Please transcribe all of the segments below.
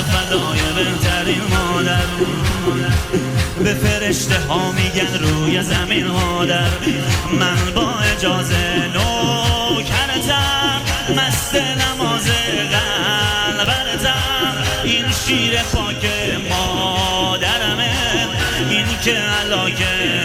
فدای بهترین مادر. به فرشته ها میگن روی زمین مادر. من با اجازه نوکرتم، مست نماز قلبرتم. این شیر پاک مادرمه، این که علاکه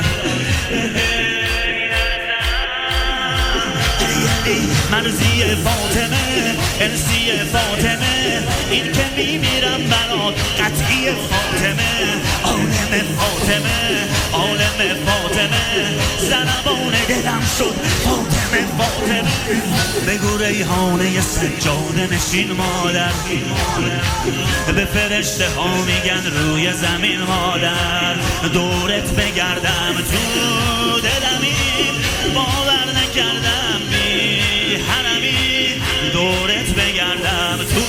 مرزی فاطمه، انسی فاطمه، این که میمیرم برات قطعی فاطمه. عالم فاطمه، عالم فاطمه، زنبان دلم شد فاطمه فاطمه. بگو ریحانه سجاده نشین مادر. به فرشته ها میگن روی زمین مادر. دورت بگردم تو دلمی، باور نکردم بی حرمی. دورت بگردم تو،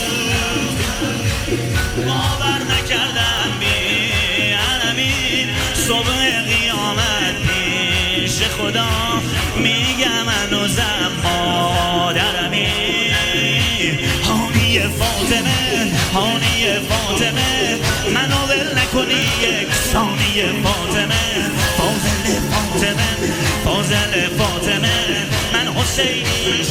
باور نکردم بی حرمی. صبح قیامت پیش خدا میگم هنوزم مادرمی. هانی فاطمه، هانی فاطمه، منو ول نکنی یک ثانیه فاطمه. فاضل فاطمه، فاضل فاطمه، من حسینی